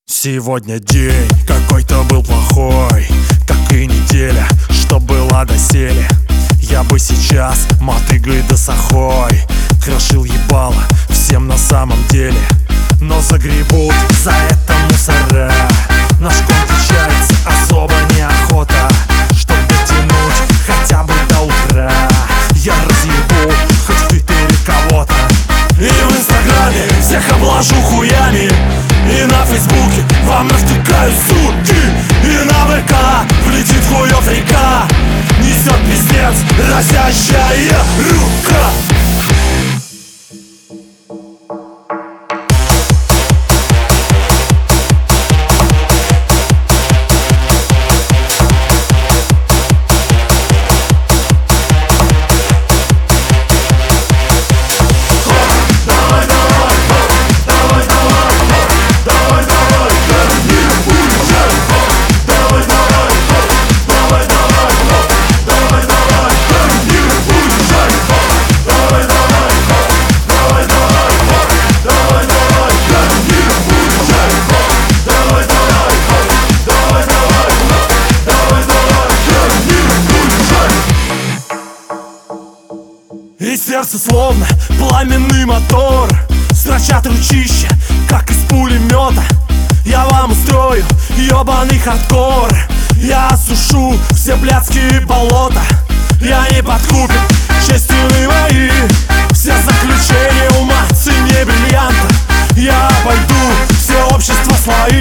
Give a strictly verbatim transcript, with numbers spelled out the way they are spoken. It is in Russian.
Сегодня день какой-то был плохой, как и неделя, что была доселе. Я бы сейчас мотыгой да сахой крошил ебало всем на самом деле. Но загребут за это мусора. Наш ком отличается особо неохота, чтоб дотянуть хотя бы до утра. Я разъебу хоть в твиттере кого-то, и в инстаграме всех обложу хуями, и на фейсбуке вам навтыкаю, суки. И на ВК влетит хуёв река, несет пиздец разящая рука. И сердце словно пламенный мотор, строчат ручища, как из пулемета. Я вам устрою ёбаный хардкор, я осушу все блядские болота. Я не подкупен честины мои, все заключения ума в цене бриллианта. Я обойду все общества слои,